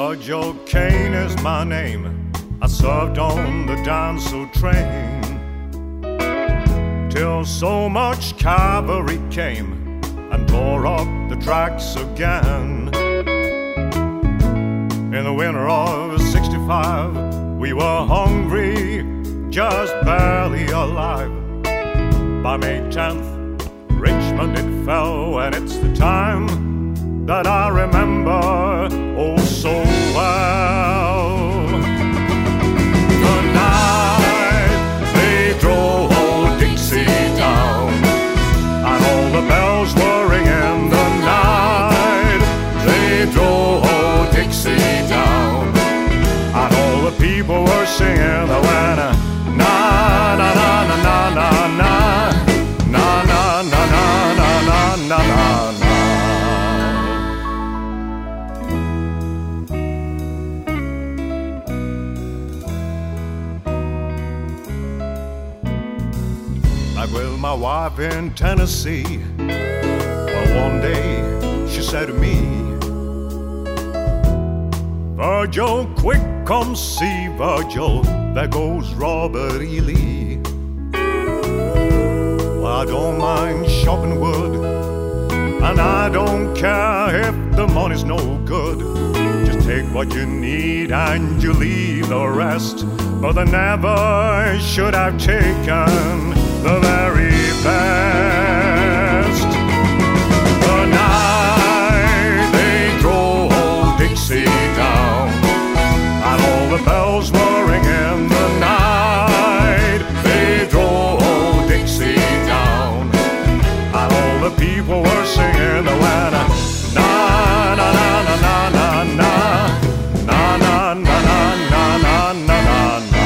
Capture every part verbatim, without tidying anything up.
Joe Kane is my name. I served on the Danso train till so much cavalry came and tore up the tracks again. In the winter of sixty-five, we were hungry, just barely alive. By May tenth, Richmond it fell, and it's the time that I remember oh so well. The night they drove old Dixie down, and all the bells were ringing. The night they drove old Dixie down, and all the people were singing the winner. Na na na na na na na na na na na na na na na. Back with my wife in Tennessee, well, one day she said to me, Virgil, quick, come see Virgil, there goes Robert E. Lee. Well, I don't mind chopping wood, and I don't care if the money's no good. Just take what you need and you leave the rest. But they never should have taken the very best. The night they drove old Dixie down, and all the bells were ringing. The night they drove old Dixie down, and all the people were singing the winner. Na na na na na na na na na na na na na na na.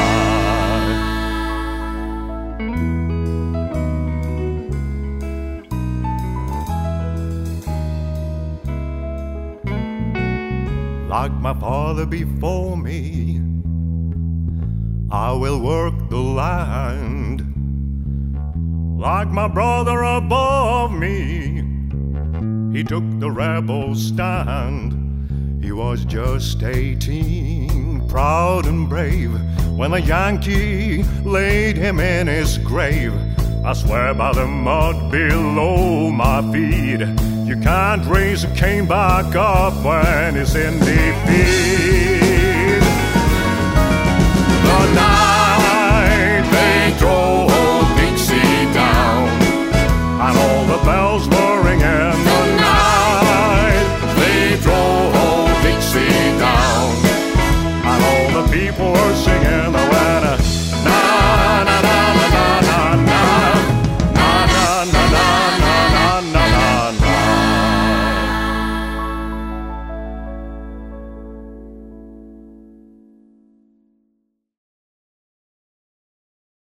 Like my father before me, I will work the land. Like my brother above me, he took the rebel stand. He was just eighteen, proud and brave, when the Yankee laid him in his grave. I swear by the mud below my feet, you can't raise a cane back up when it's in defeat.